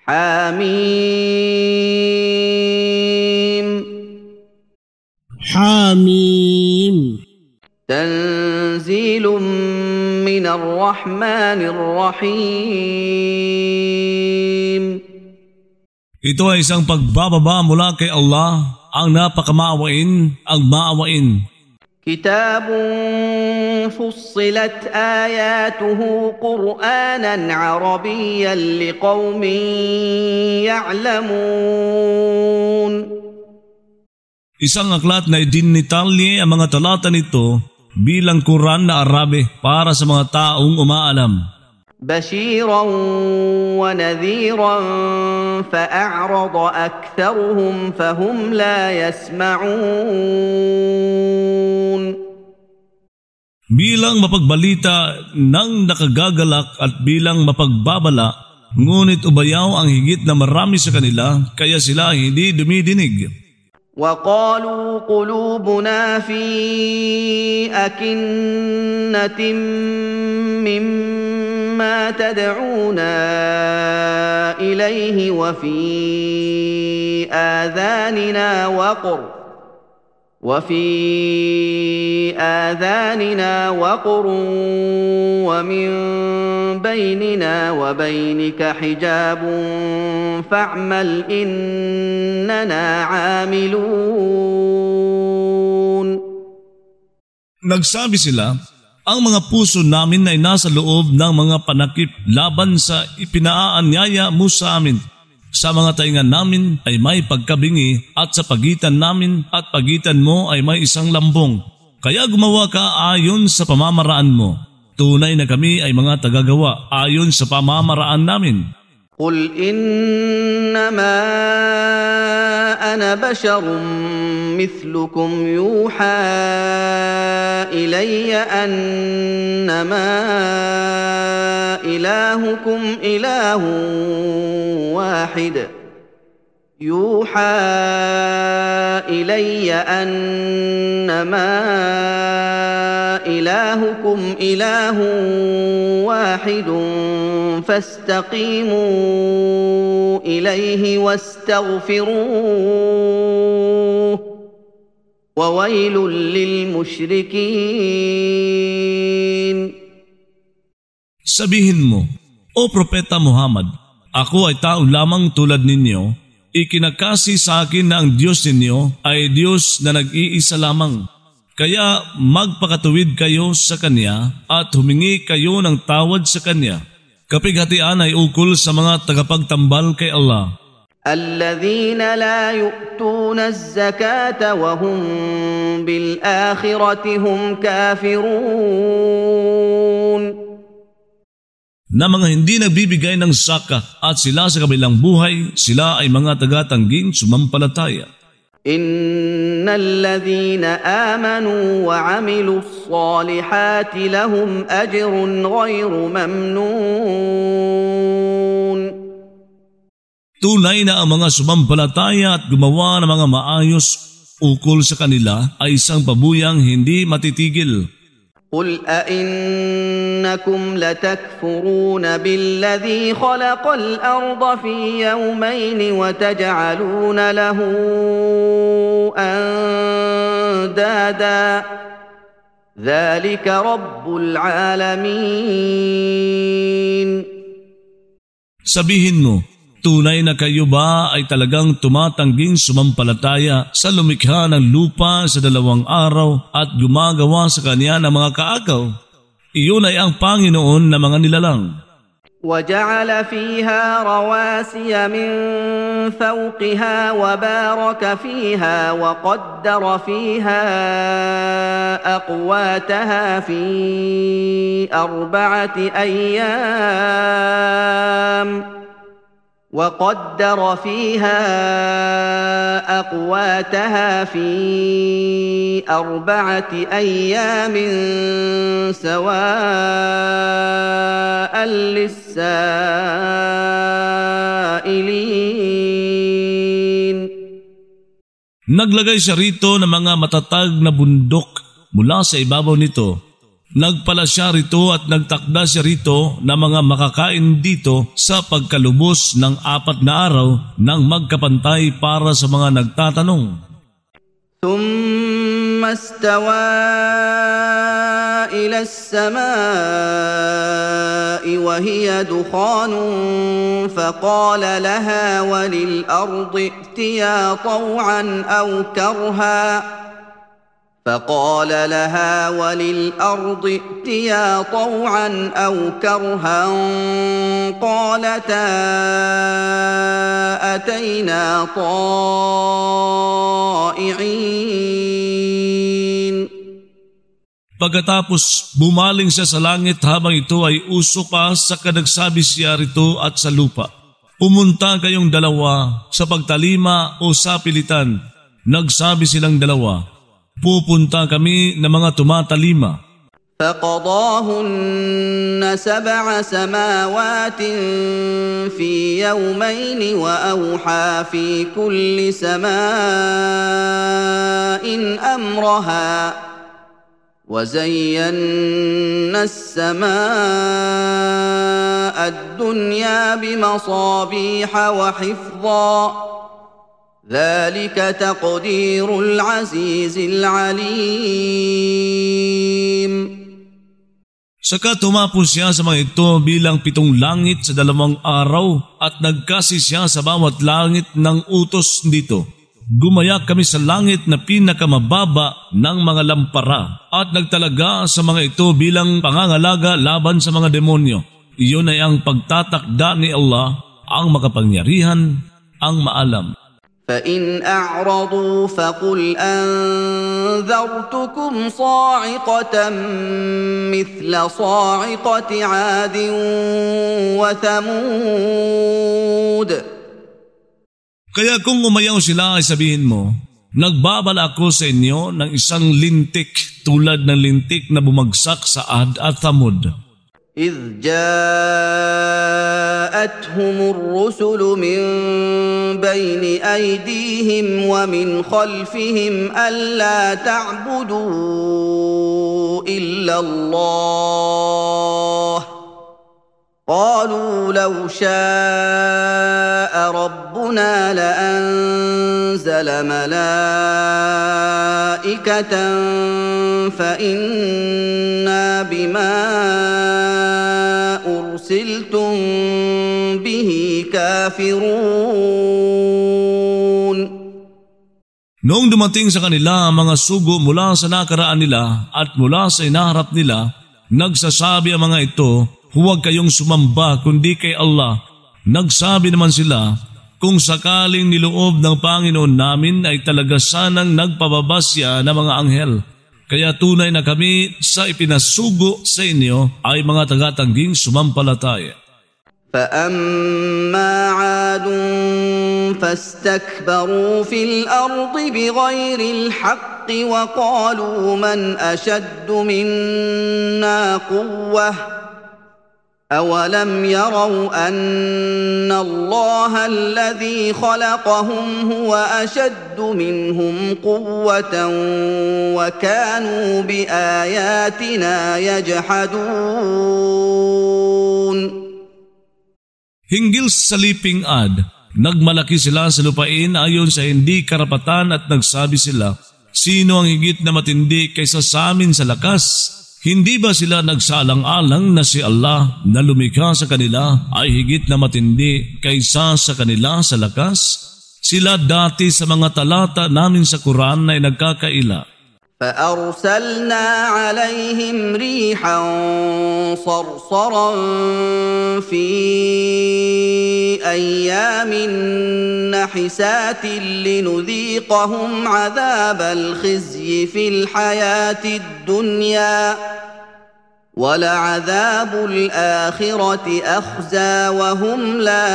حميم حميم تنزيل من الرحمن الرحيم Ito ay isang pagbababa mula kay Allah, ang napakamaawain, ang maawain. كتاب فصلت آياته قرآنا عربيا لقوم يعلمون Isang aklat na idinitalye ang mga talata nito bilang Quran na Arabe para sa mga taong umaalam. بشيرا ونذيرا فأعرض أكثرهم فهم لا يسمعون Bilang mapagbalita ng nakagagalak at bilang mapagbabala, ngunit ubayaw ang higit na marami sa kanila kaya sila hindi dumidinig. وقالوا قلوبنا في أكنة مما تدعونا إليه وفي آذاننا وقر ومن بيننا وبينك حجاب فاعمل إننا عاملون Nagsabi sila, ang mga puso namin ay nasa loob ng mga panakip laban sa ipinaanyaya mo sa amin. Sa mga tainga namin ay may pagkabingi at sa pagitan namin at pagitan mo ay may isang lambong. Kaya gumawa ka ayon sa pamamaraan mo. Tunay na kami ay mga tagagawa ayon sa pamamaraan namin. قل إنما أنا بشر مثلكم يوحى إلي أنما إلهكم إله واحد يوحى إلي أنما إلهكم إله واحد فاستقيموا إليه واستغفروه وويل للمشركين Sabihin mo, O Propeta Muhammad, ako ay tao lamang tulad ninyo, ikinakasi sa akin na ang Diyos ninyo ay Diyos na nag-iisa lamang. Kaya magpakatuwid kayo sa Kanya at humingi kayo ng tawad sa Kanya. Kapighatian ay ukol sa mga tagapagtambal kay Allah. الذين لا يؤتون الزكاة وهم بالآخرة هم كافرون Na mga hindi nagbibigay ng saka at sila sa kabilang buhay, sila ay mga tagatangging sumampalataya. إن الذين آمنوا وعملوا الصالحات لهم أجر غير ممنون Tunay na ang mga sumampalataya at gumawa ng mga maayos ukol sa kanila ay isang pabuyang hindi matitigil. قل أئنكم لتكفرون بالذي خلق الأرض في يومين وتجعلون له أندادا ذلك رب العالمين Sabihin mo, tunay na kayo ba ay talagang tumatangging sumampalataya sa lumikha ng lupa sa 2 araw at gumagawa sa kanya ng mga kaagaw? Iyon ay ang Panginoon na mga nilalang. وجعل فيها رواسي من فوقها وبارك فيها وقدر فيها أقواتها في 4 أيام وقدر فيها أقواتها في 4 أيام سواء للسائلين Naglagay siya rito ng mga matatag na bundok mula sa ibabaw nito. Nagpala siya rito at nagtakda siya rito na mga makakain dito sa pagkalubos ng 4 na araw ng magkapantay para sa mga nagtatanong. ثم استوى إلى السماء وهي دخان فقال لها وللأرض ائتيا طوعا أو كرها قالتا أتينا طائعين. Pagkatapos bumaling siya sa langit habang ito ay usok pa sa nagsabi siya rito at sa lupa. Pumunta kayong dalawa sa pagtalima o sa pilitan. Nagsabi silang dalawa, pupunta kami na mga tumatalima. فقضاهن 7 سماوات في يومين وأوحى في كل سماء أمرها وزينا السماء الدنيا بمصابيح وحفظا ذلك تقدير العزيز العليم. Saka tumapos siya sa mga ito bilang 7 langit sa 2 araw at nagkasi siya sa bawat langit ng utos dito. Gumayak kami sa langit na pinakamababa ng mga lampara at nagtalaga sa mga ito bilang pangangalaga laban sa mga demonyo. Iyon ay ang pagtatakda ni Allah, ang makapangyarihan, ang maalam. فإن أعرضوا فقل أنذرتكم صاعقة مثل صاعقة عاد وثمود. Kaya kung umayaw sila ay sabihin mo, nagbabala ako sa inyo ng isang lintik tulad ng lintik na bumagsak sa Ad at Thamud. إذ جاءتهم الرسل من بين أيديهم ومن خلفهم ألا تعبدوا إلا الله قالوا لو شاء ربنا لأنزل ملائكة فإنا بما أرسلتم به كافرون. Noong dumating sa kanila ang mga sugo mula sa nakaraan nila at mula sa inaharap nila, nagsasabi ang mga ito, huwag kayong sumamba kundi kay Allah. Nagsabi naman sila, kung sakaling niloob ng Panginoon namin ay talaga sanang nagpababa siya ng mga anghel. Kaya tunay na kami sa ipinasugo sa inyo ay mga tagatangging sumampalataya. فأما عاد فاستكبروا في الأرض بغير الحق وقالوا من أشد منا قوة أولم يروا أن الله الذي خلقهم هو أشد منهم قوة وكانوا بآياتنا يجحدون. Hinggil sa Liping Ad, nagmalaki sila sa lupain ayon sa hindi karapatan at nagsabi sila, sino ang higit na matindi kaysa sa amin sa lakas? Hindi ba sila nagsalang-alang na si Allah na lumikha sa kanila ay higit na matindi kaysa sa kanila sa lakas? Sila dati sa mga talata namin sa Quran ay nagkakaila. فأرسلنا عليهم ريحا صرصرا في أيام نحسات لنذيقهم عذاب الخزي في الحياة الدنيا ولعذاب الآخرة أخزى وهم لا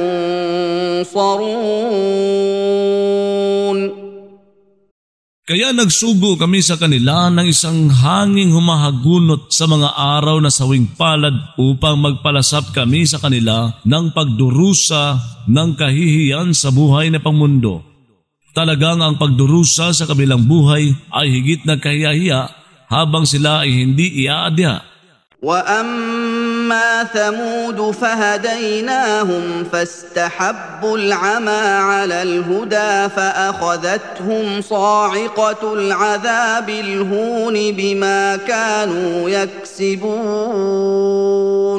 ينصرون. Kaya nagsugo kami sa kanila ng isang hanging humahagunot sa mga araw na sawing palad upang magpalasap kami sa kanila ng pagdurusa ng kahihiyan sa buhay na pangmundo. Talagang ang pagdurusa sa kabilang buhay ay higit na kahihiya habang sila ay hindi iaadya. وأما ثمود فهديناهم فاستحبوا العمى على الهدى فأخذتهم صاعقة العذاب الهون بما كانوا يكسبون.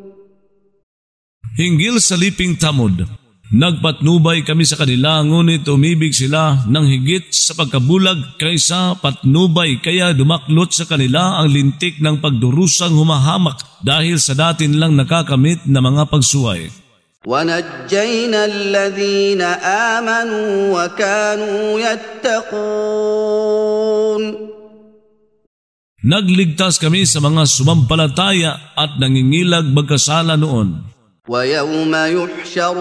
Hinggil sa liping Tamud, nagpatnubay kami sa kanila, ngunit umibig sila ng higit sa pagkabulag kaysa patnubay, kaya dumaklot sa kanila ang lintik ng pagdurusang humahamak dahil sa dati nilang nakakamit na mga pagsuway. وَنَجَّيْنَا الَّذِينَ آمَنُوا وَكَانُوا يَتَّقُونَ. Nagligtas kami sa mga sumampalataya at nangingilag magkasala noon. وَيَوْمَ يُحْشَرُ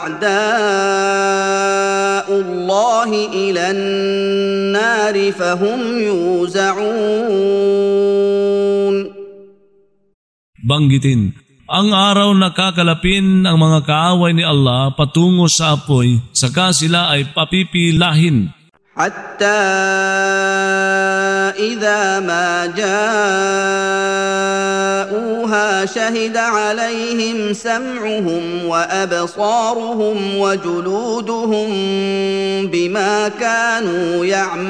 أَعْدَاءُ اللَّهِ إِلَى النَّارِ فَهُمْ يُوزَعُونَ. Banggitin, ang araw na kakalapin ang mga kaaway ni Allah patungo sa apoy, saka sila ay papipilahin. حتى إذا ما جاءوها شهد عليهم سمعهم وأبصارهم وجلودهم بما كانوا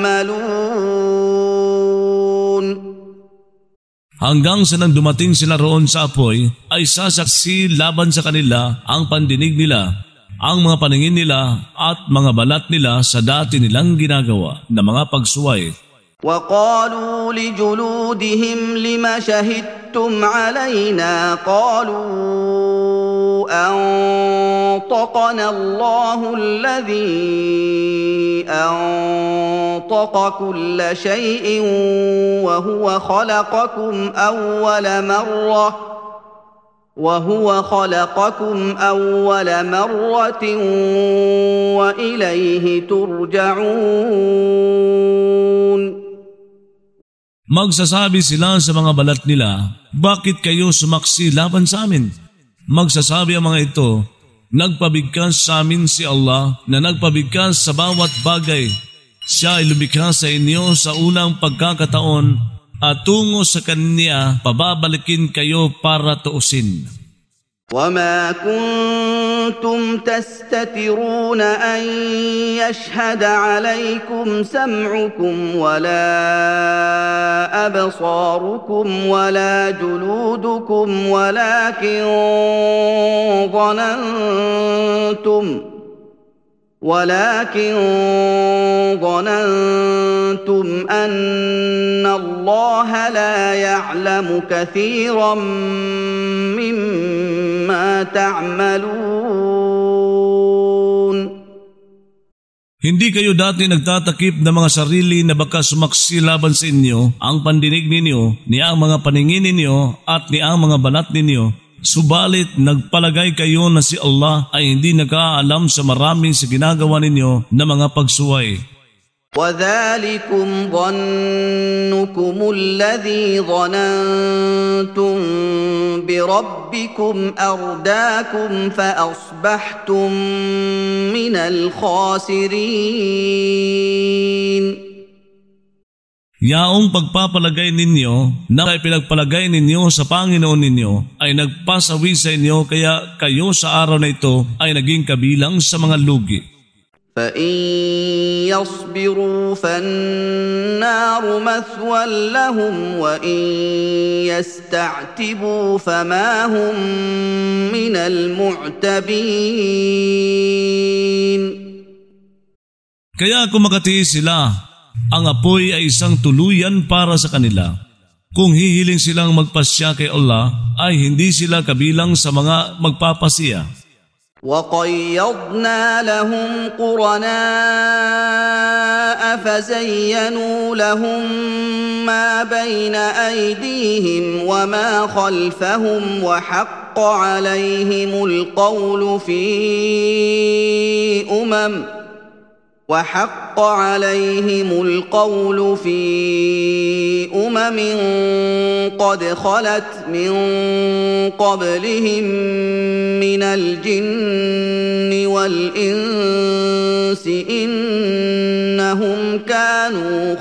يعملون. Hanggang sa nang dumating sila roon sa apoy, ay sasaksi laban sa kanila ang pandinig nila, ang mga paningin nila at mga balat nila sa dati nilang ginagawa na mga pagsuway. وَقَالُوا لِجُلُودِهِمْ لِمَ شَهِدتُّمْ عَلَيْنَا قَالُوا أَنطَقَنَا اللَّهُ الَّذِي أَنطَقَ كُلَّ شَيْءٍ وهو خلقكم أول مرة وإليه ترجعون. Magsasabi sila sa mga balat nila, bakit kayo sumaksi laban sa amin? Magsasabi ang mga ito, nagpabigkas sa amin si Allah na nagpabigkas sa bawat bagay. Siya ay lumikha sa inyo sa unang pagkakataon at tungo sa Kanya pababalikin kayo para tuusin. وَمَا كُنْتُمْ تَسْتَتِرُونَ أَنْ يَشْهَدَ عَلَيْكُمْ سَمْعُكُمْ وَلَا أَبْصَارُكُمْ وَلَا جُلُودُكُمْ ولكن ظننتم أن الله لا يعلم كثيرا مما تعملون. Hindi kayo dati nagtatakip ng mga sarili na baka sumaksi laban sa inyo ang pandinig ninyo, ni ang mga paningin ninyo at ni ang mga balat ninyo. Subalit nagpalagay kayo na si Allah ay hindi nakaalam sa marami sa ginagawa ninyo na mga pagsuway. وَذَلِكُمْ ظَنُّكُمُ الَّذِي ظَنَنْتُمْ بِرَبِّكُمْ أَرْدَاكُمْ فَأَصْبَحْتُمْ مِنَ الْخَاسِرِينَ. Yaong pagpapalagay ninyo na pinagpalagay ninyo sa Panginoon ninyo ay nagpasawi sa inyo, kaya kayo sa araw na ito ay naging kabilang sa mga lugi. فَإِن يَصْبِرُوا فَالنَّارُ مَثْوًى لَهُمْ وَإِن يَسْتَعْتِبُوا فَمَا هُمْ مِنَ الْمُعْتَبِينَ. Kaya kung makatiis sila, ang apoy ay isang tuluyan para sa kanila. Kung hihiling silang magpasya kay Allah, ay hindi sila kabilang sa mga magpapasya. وَقَيَّضْنَا لَهُمْ قُرَنَاءَ فَزَيَّنُوا لَهُم مَّا بَيْنَ أَيْدِيهِمْ وَمَا خَلْفَهُمْ وَحَقَّ عَلَيْهِمُ الْقَوْلُ في أمم قد خلت من قبلهم من الجن والإنس إنهم إنهم كانوا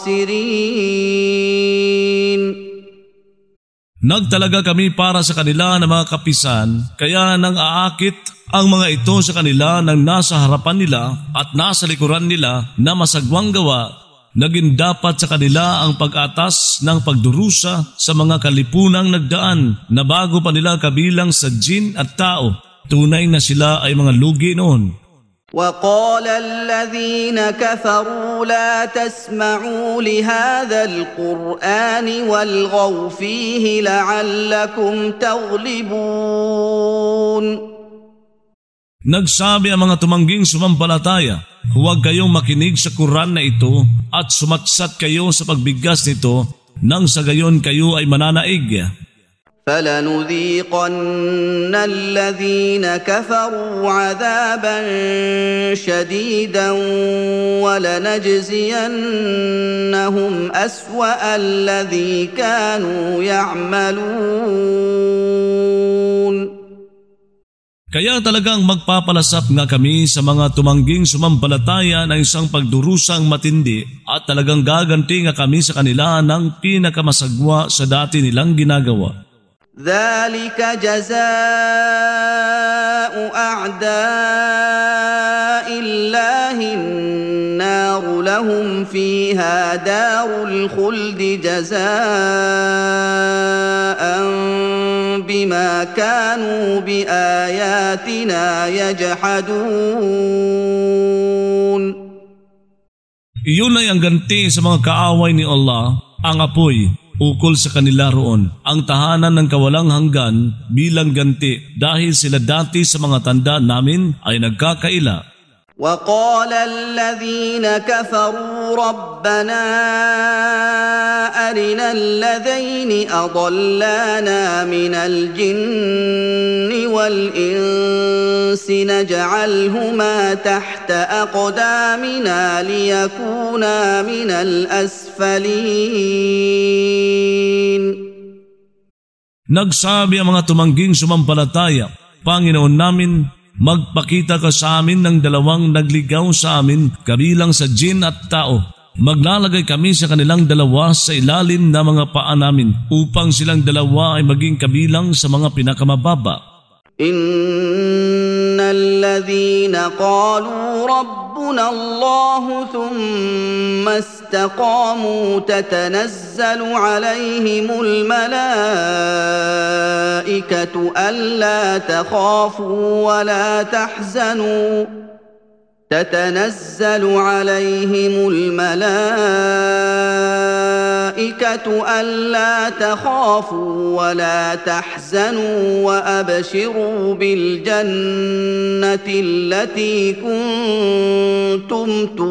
خاسرين. Nagtalaga kami para sa kanila ng mga kapisan, kaya nang aakit ang mga ito sa kanila nang nasa harapan nila at nasa likuran nila na masagwang gawa, naging dapat sa kanila ang pag-atas ng pagdurusa sa mga kalipunang nagdaan na bago pa nila kabilang sa jin at tao. Tunay na sila ay mga lugi noon. وقال الذين كفروا لا تسمعوا لهذا القرآن والغوا فيه لعلكم تغلبون. Nagsabi ang mga tumangging sumampalataya, huwag kayong makinig sa Quran na ito at sumaksat kayo sa pagbigkas nito nang sa gayon kayo ay mananaig. فلنذيقن الذين كفروا عذابا شديدا ولنجزينهم أسوأ الذي كانوا يعملون. Kaya talagang magpapalasap nga kami sa mga tumangging sumampalataya ng isang pagdurusang matindi at talagang gaganti nga kami sa kanila ng pinakamasagwa sa dati nilang ginagawa. ذلك جزاء أعداء الله النار لهم فيها دار الخلد جزاء بما كانوا بآياتنا يجحدون. Iyon ay ang ganti sa mga kaaway ni Allah, ang apoy, ukol sa kanila roon, ang tahanan ng kawalang hanggan bilang ganti dahil sila dati sa mga tanda namin ay nagkakaila. وقال الذين كفروا ربنا أرنا الذين أضلانا من الجن والإنس نجعلهما تحت أقدامنا ليكونا من الأسفلين. Nagsabi ang mga tumangging sumampalataya, Panginoon namin, magpakita ka sa amin ng dalawang nagligaw sa amin kabilang sa jin at tao. Maglalagay kami sa kanilang dalawa sa ilalim ng mga paa namin upang silang dalawa ay maging kabilang sa mga pinakamababa. Innal ladhina qalu rabbuna Allah thumma istaqamu tatanazzalu alayhimul malaikatu alla takhafu wa la tahzanu تتنزل عليهم الملائكة ألا تخافوا ولا تحزنوا وأبشروا بالجنة التي كنتم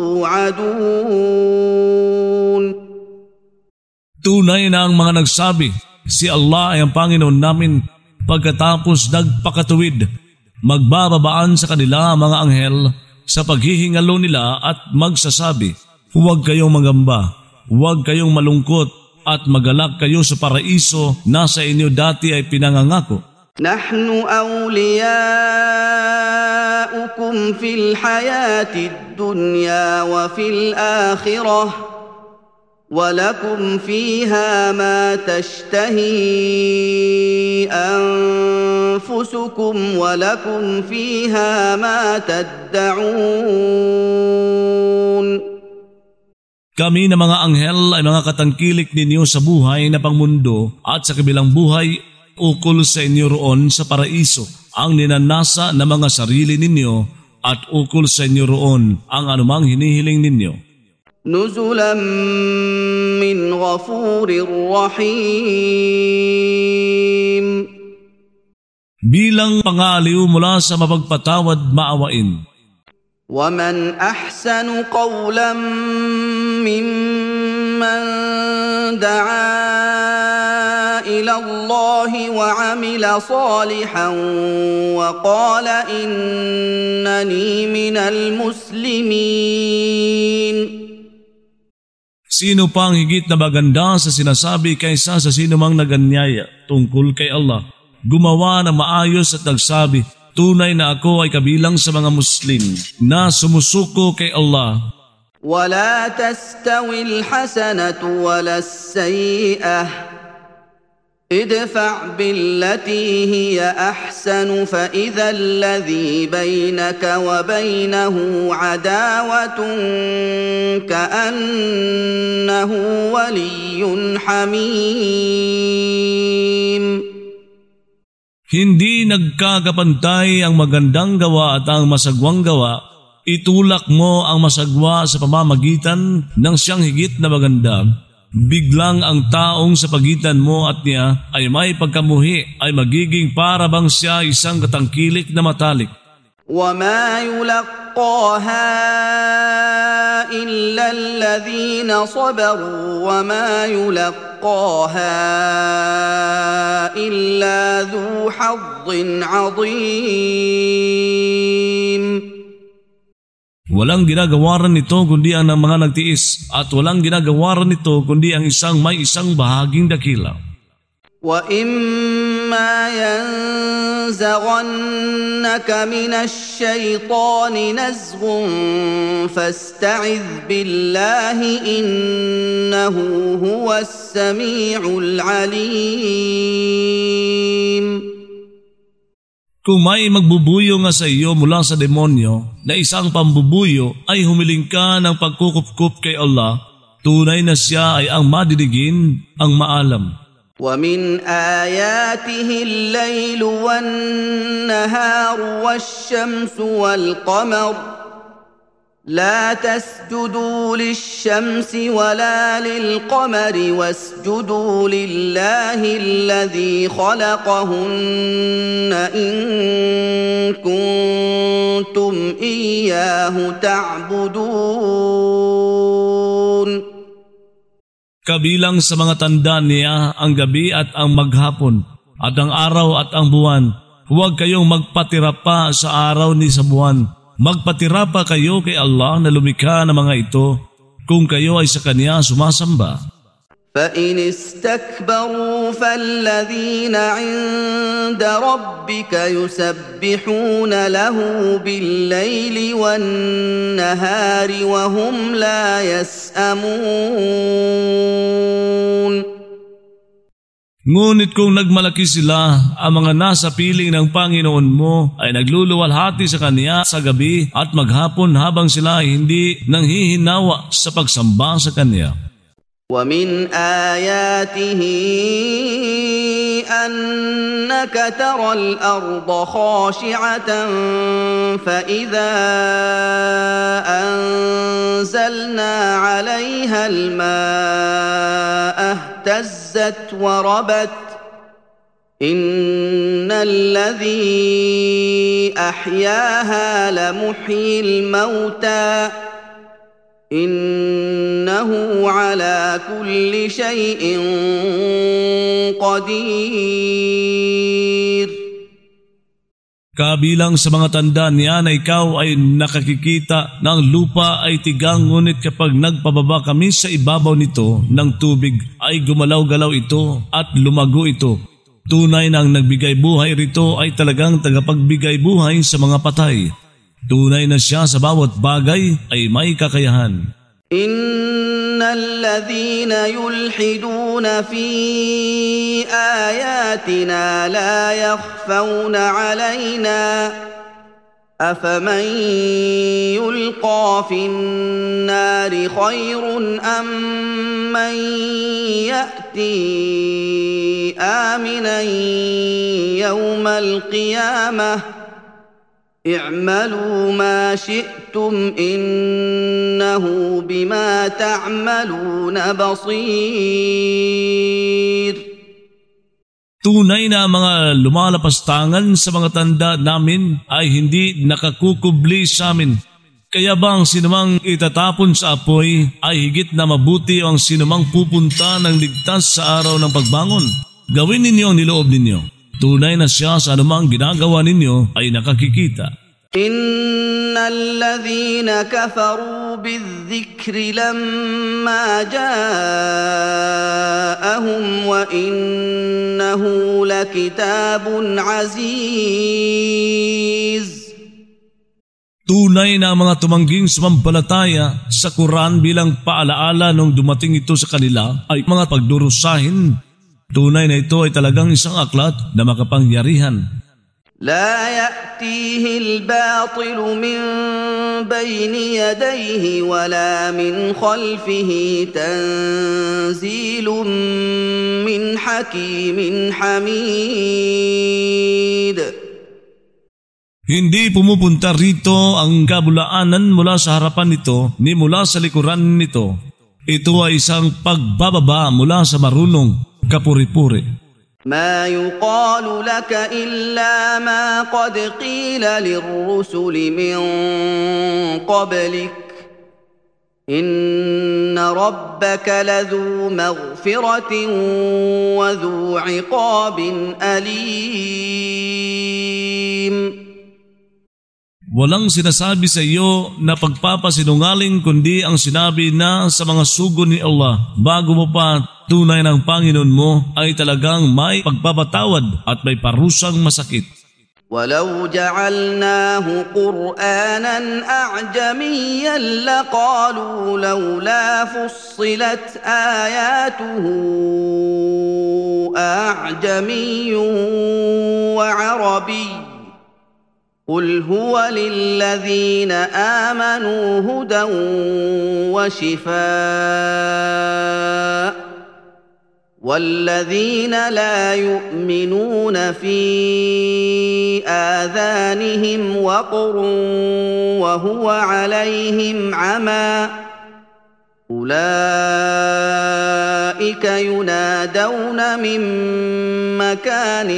توعدون. Tunay na ang mga nagsabi, si Allah ay ang Panginoon namin. Pagkatapos nagpakatuwid, magbababaan sa kanila ang mga anghel sa paghihingalo nila at magsasabi, huwag kayong magamba, huwag kayong malungkot at magalak kayo sa paraiso na sa inyo dati ay pinangangako. Nahnu awliyaukum fil hayatid dunya wa fil akhirah ولكم فيها ما تشتهي أنفسكم ولكم فيها ما تدعون. Kami na mga anghel ay mga katangkilik ninyo sa buhay na pangmundo at sa kabilang buhay ukol sa inyo roon sa paraiso ang ninanasa na mga sarili ninyo at ukol sa inyo roon ang anumang hinihiling ninyo. نزلا من غفور رحيم. Bilang pangaliw mula sa mapagpatawad maawain. ومن أحسن قولا ممن دعا إلى الله وعمل صالحا وقال إنني من المسلمين. Sino pang higit na maganda sa sinasabi kaysa sa sino mang naganyaya tungkol kay Allah? Gumawa ng maayos at nagsabi, tunay na ako ay kabilang sa mga Muslim na sumusuko kay Allah. ولا تستوي الحسنة ولا السيئة ادفع بالتي هي أحسن فإذا الذي بينك وبينه عداوة كأنه ولي حميم. Hindi nagkakapantay ang magandang gawa at ang masagwang gawa. Itulak mo ang masagwa sa pamamagitan ng siyang higit na maganda. Biglang ang taong sa pagitan mo at niya ay may pagkamuhi ay magiging para bang siya isang katangkilik na matalik. وَمَا يُلَقَّاهَا إِلَّا الَّذِينَ صَبَرُوا وَمَا يُلَقَّاهَا إِلَّا ذُو حَظٍّ عَظِيمٍ. Walang ginagawaran nito kundi ang mga nagtiis at walang ginagawaran nito kundi ang may isang bahaging dakila. وَإِمَّا يَنزَغَنَّكَ مِنَ الشَّيْطَانِ نَزْغٌ فَاسْتَعِذْ بِاللَّهِ إِنَّهُ هُوَ السَّمِيعُ الْعَلِيمُ. Kung may magbubuyo nga sa iyo mula sa demonyo na isang pambubuyo ay humiling ka ng pagkukupkup kay Allah, tunay na siya ay ang madidigin, ang maalam. وَمِنْ آيَاتِهِ اللَّيْلُ وَالنَّهَارُ وَالشَّمْسُ وَالْقَمَرُ لَا تَسْجُدُوا لِلشَّمْسِ وَلَا لِلْقَمَرِ وَاسْجُدُوا لِلَّهِ الَّذِي خَلَقَهُنَّ إِن كُنتُمْ إِيَّاهُ تَعْبُدُونَ. Kabilang sa mga tanda niya ang gabi at ang maghapon, at ang araw at ang buwan. Huwag kayong magpatira pa sa araw ni sa buwan. Magpatira pa kayo kay Allah na lumikha ng mga ito, kung kayo ay sa Kanya sumasamba. فَإِنِ اسْتَكْبَرُوا فَالَّذِينَ عِندَ رَبِّكَ يُسَبِّحُونَ لَهُ بِاللَّيْلِ وَالنَّهَارِ وَهُمْ لَا يَسْأَمُونَ. Ngunit kung nagmalaki sila, ang mga nasa piling ng Panginoon mo ay nagluluwalhati sa Kanya sa gabi at maghapon habang sila ay hindi nanghihinawa sa pagsamba sa Kanya. وَمِنْ آيَاتِهِ أَنَّكَ تَرَى الْأَرْضَ خَاشِعَةً فَإِذَا أَنزَلْنَا عَلَيْهَا الْمَاءَ اهْتَزَّتْ وَرَبَتْ إِنَّ الَّذِي أَحْيَاهَا لَمُحْيِي الْمَوْتَى إِنَّهُ عَلَى كُلِّ شَيْءٍ قَدِيرٌ. Kabilang sa mga tanda niya na ikaw ay nakakikita ng lupa ay tigang, ngunit kapag nagpababa kami sa ibabaw nito ng tubig ay gumalaw-galaw ito at lumago ito. Tunay na ang nagbigay buhay rito ay talagang tagapagbigay buhay sa mga patay. Tunay na siya sa bawat bagay ay may kakayahan. Innal ladhina yulhiduna fi ayatina la yakhfawna alayna afaman yulqa fin nari khayrun am man ya'ti aminan yawmal qiyamah اعملوا ما شئتم إنه بما تعملون بصير. Tunay na mga lumalapastangan sa mga tanda namin ay hindi nakakukubli sa amin. Kaya ba ang sinumang itatapon sa apoy ay higit na mabuti ang sinumang pupunta ng ligtas sa araw ng pagbangon? Gawin ninyo ang niloob ninyo. Tunay na siya sa anumang ginagawa ninyo ay nakakikita. Innal ladhina kafaru bizikri lamma ja'ahum wa innahu lakitabun aziz. Tunay na ang mga tumangging sumampalataya sa Quran bilang paalaala nung dumating ito sa kanila ay mga pagdurusahin. Tunay na ito ay talagang isang aklat na makapangyarihan. لا يأتيه الباطل من بين يديه ولا من خلفه تنزيل من حكيم حميد. Hindi pumupunta rito ang kabulaanan mula sa harapan nito ni mula sa likuran nito. Ito ay isang pagbababa mula sa marunong kapuri-puri. ما يقال لك إلا ما قد قيل للرسل من قبلك إن ربك لذو مغفرة وذو عقاب أليم. Walang sinasabi sa iyo na pagpapasinungaling kundi ang sinabi na sa mga sugo ni Allah bago mo pa. Tunay ng Panginoon mo ay talagang may pagpapatawad at may parusang masakit. ولو جعلناه قرآنا أعجميا لقالوا لولا فصلت آياته أعجمي وعربي قل هو للذين آمنوا هدى وشفاء والذين لا يؤمنون في آذانهم وقر وهو عليهم عمى أولئك ينادون من مكان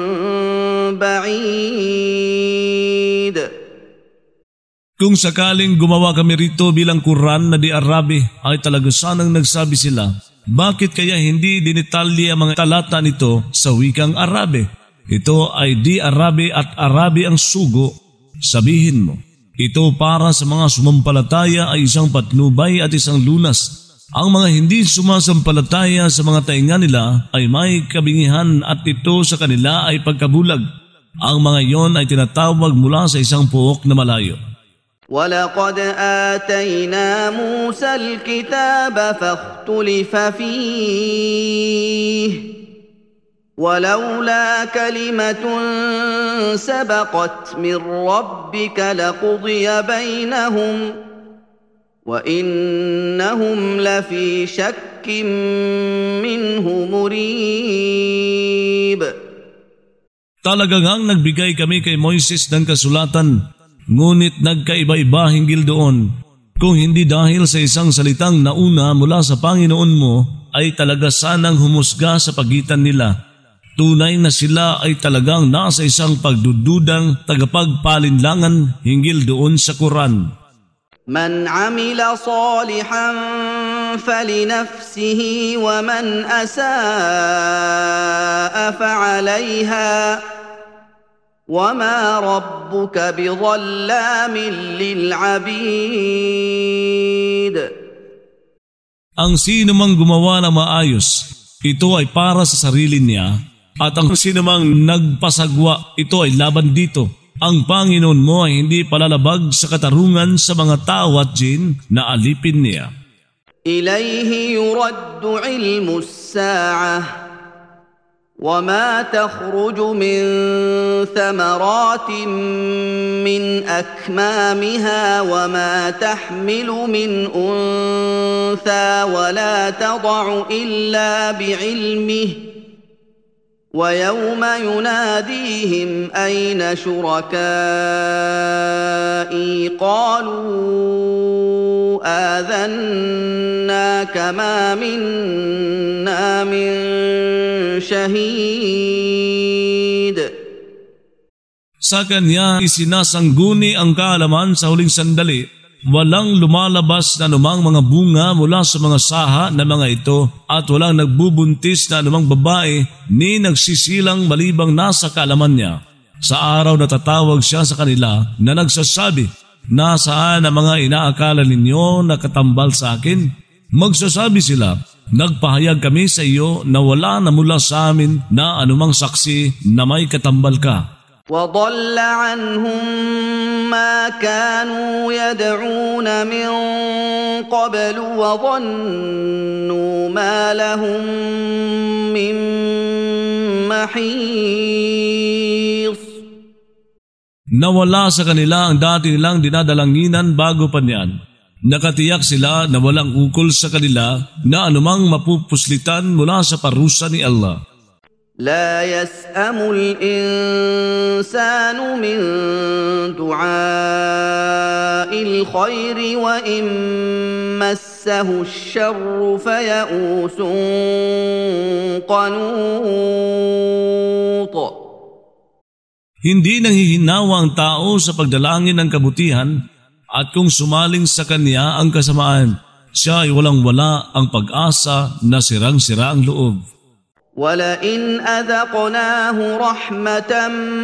بعيد. Kung sakaling gumawa kami rito bilang Quran na di Arabi ay talaga sanang nagsabi sila, bakit kaya hindi dinitalya ang mga talata nito sa wikang Arabe? Ito ay di Arabe at Arabe ang sugo. Sabihin mo, ito para sa mga sumampalataya ay isang patnubay at isang lunas. Ang mga hindi sumasampalataya sa mga tainga nila ay may kabingihan at ito sa kanila ay pagkabulag. Ang mga iyon ay tinatawag mula sa isang puok na malayo. وَلَقَدْ آتَيْنَا مُوسَى الْكِتَابَ فَاخْتُلِفَ فِيهِ وَلَوْلَا كَلِمَةٌ سَبَقَتْ مِنْ رَبِّكَ لَقُضِيَ بَيْنَهُمْ وَإِنَّهُمْ لَفِي شَكٍّ مِّنْهُ مُرِيبٍ. Talagang nagbigay kami kay Moises ng kasulatan, ngunit nagkaiba-iba hinggil doon. Kung hindi dahil sa isang salitang nauna mula sa Panginoon mo, ay talaga sanang humusga sa pagitan nila. Tunay na sila ay talagang nasa isang pagdududang tagapagpalinlangan hinggil doon sa Quran. Man amila salihan falinafsihi wa man asaa fa'alayha وَمَا رَبُّكَ بِظَلَّامٍ لِلْعَبِيدِ. Ang sino mang gumawa ng maayos, ito ay para sa sarili niya, at ang sino mang nagpasagwa, ito ay laban dito. Ang Panginoon mo ay hindi palalabag sa katarungan sa mga tao at jin na alipin niya. إِلَيْهِ يُرَدُّ عِلْمُ السَّاعَةِ وما تخرج من ثمرات من أكمامها وما تحمل من أنثى ولا تضع إلا بعلمه ويوم يناديهم أين شركائي قالوا آذناك ما منا من شهيد. Sa kanya isinasangguni ang kaalaman sa huling sandali. Walang lumalabas na anumang mga bunga mula sa mga saha na mga ito at walang nagbubuntis na anumang babae ni nagsisilang malibang nasa kaalaman niya. Sa araw na tatawag siya sa kanila na nagsasabi, nasaan ang mga inaakala ninyo na katambal sa akin? Magsasabi sila, nagpahayag kami sa iyo na wala na mula sa amin na anumang saksi na may katambal ka. وضل عنهم ما كانوا يدعون من قبل وظنوا ما لهم من محيص. Nawala sa kanila ang dati nilang dinadalanginan bago pa niyan. Nakatiyak sila na walang ukol sa kanila na anumang mapupuslitan mula sa parusa ni Allah. لا يسأم الإنسان من دعاء الخير وإن مسه الشر فيئوس قنوط. Hindi nanghihinawa ang tao sa pagdalangin ng kabutihan at kung sumaling sa kanya ang kasamaan, siya ay walang-wala ang pag-asa na sirang-sira ang loob. ولئن أذقناه رحمة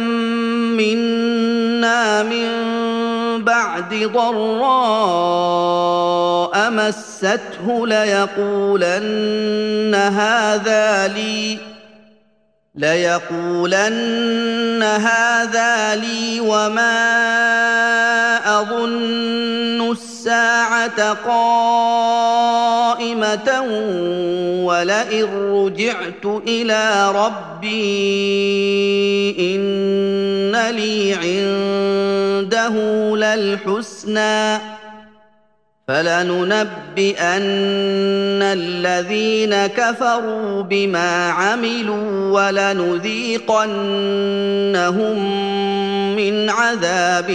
منا من بعد ضراء مسته ليقولن هذا لي وما أظن الساعة قائمة ولئن رجعت إلى ربي إن لي عنده للحسنى فلننبئن الذين كفروا بما عملوا ولنذيقنهم من عذاب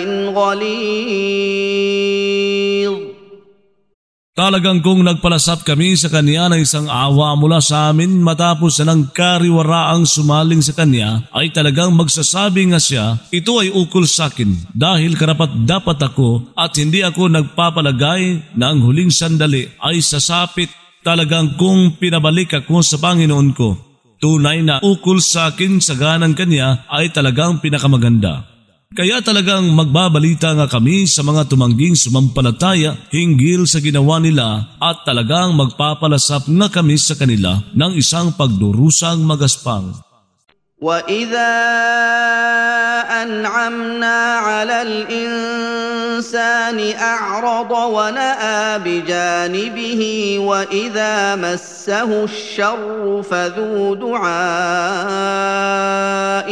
غليظ. Talagang kung nagpalasap kami sa kanya ng isang awa mula sa amin matapos na ng kariwaraang sumaling sa kanya, ay talagang magsasabi nga siya, ito ay ukol sa akin dahil karapat dapat ako at hindi ako nagpapalagay na ang huling sandali ay sasapit. Talagang kung pinabalik ako sa Panginoon ko, tunay na ukol sa akin sa ganang kanya ay talagang pinakamaganda. Kaya talagang magbabalita nga kami sa mga tumangging sumampalataya hinggil sa ginawa nila at talagang magpapalasap nga kami sa kanila ng isang pagdurusang magaspang. وَإِذَا أَنْعَمْنَا عَلَى الْإِنسَانِ أَعْرَضَ وَنَأَىٰ بِجَانِبِهِ وَإِذَا مَسَّهُ الشَّرُّ فَذُو دُعَاءٍ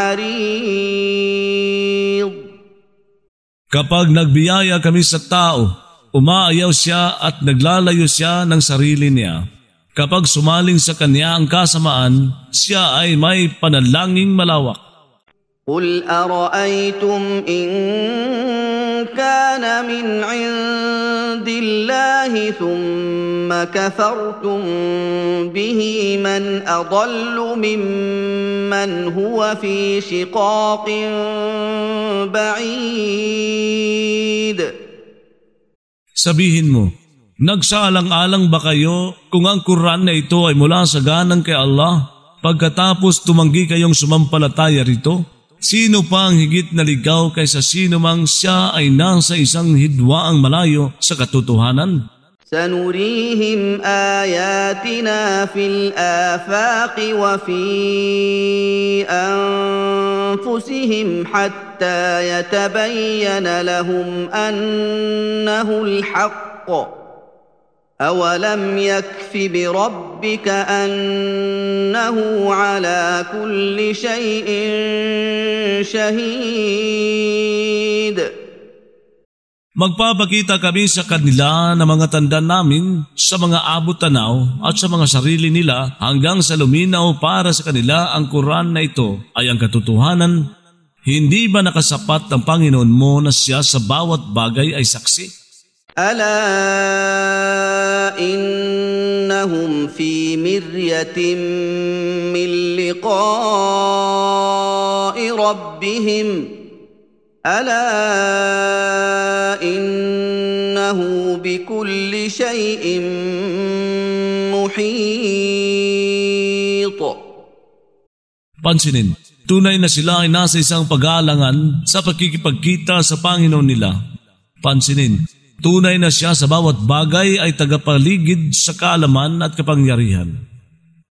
عَرِيضٍ. Kapag nagbiyaya kami sa tao, umaayaw siya at naglalayo siya ng sarili niya. Kapag sumaling sa kanya ang kasamaan, siya ay may panalangin malawak. قُلْ أَرَأَيْتُمْ إِنْ كَانَ مِنْ عِنْدِ اللَّهِ ثُمَّ كَفَرْتُمْ بِهِ مَنْ أَضَلُّ مِمَّنْ هُوَ فِي شِقَاقٍ بَعِيدٍ. Sabihin mo, nagsaalang-alang ba kayo kung ang Quran na ito ay mula sa ganang kay Allah pagkatapos tumanggi kayong sumampalataya rito? Sino pa ang higit na ligaw kaysa sino mang siya ay nasa isang hidwaang malayo sa katotohanan? سنريهم آياتنا في الآفاق وفي أنفسهم حتى يتبين لهم أنه الحق أولم يكف بربك أنه على كل شيء شهيد. Magpapakita kami sa kanila ng mga tanda namin sa mga abot-tanaw at sa mga sarili nila hanggang sa luminaw para sa kanila ang Quran na ito ay ang katotohanan. Hindi ba nakasapat ang Panginoon mo na siya sa bawat bagay ay saksi? ألا إنهم في مرية من لقاء ربهم ألا إنه بكل شيء محيط. Pansinin, tunay na sila ay nasa isang pag-aalangan sa pagkikipagkita sa Panginoon nila. Pansinin, tunay na siya sa bawat bagay ay tagapaligid sa kaalaman at kapangyarihan.